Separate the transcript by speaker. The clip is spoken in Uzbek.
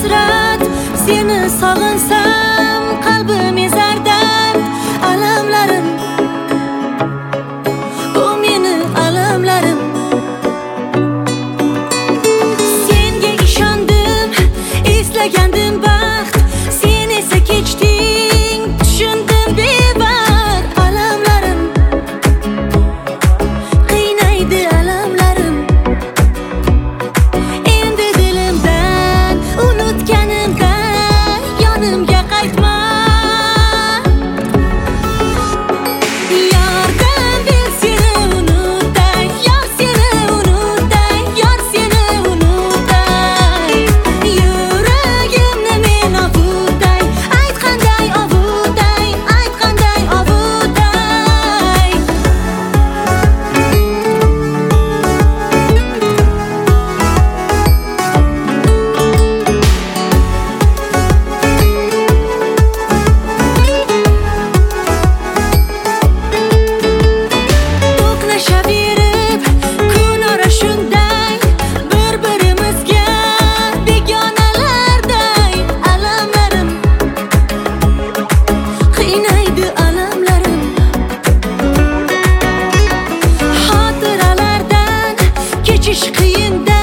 Speaker 1: hasrat, seni sog'insam qalbim ezar dard. Alamlarim, bu meni alamlarim. Senga ishondim, eslagandim baxt, sen esa kechding, tushundim bevaqt. Alamlarim qiynaydi, alamlarim. Endi dilimdan unutganimdan yonimga qaytma. Yordam ber, seni unutay, yor seni unutay, yor seni unutay. Yuragimni men ovutay, aytqanday ovutay, aytqanday ovutay. To'qnashaverib kun ora shunday, bir-birimizga begonalarday. Alamlarim qiynaydi, alamlarim. Xotiralardan kechish qiyin-da,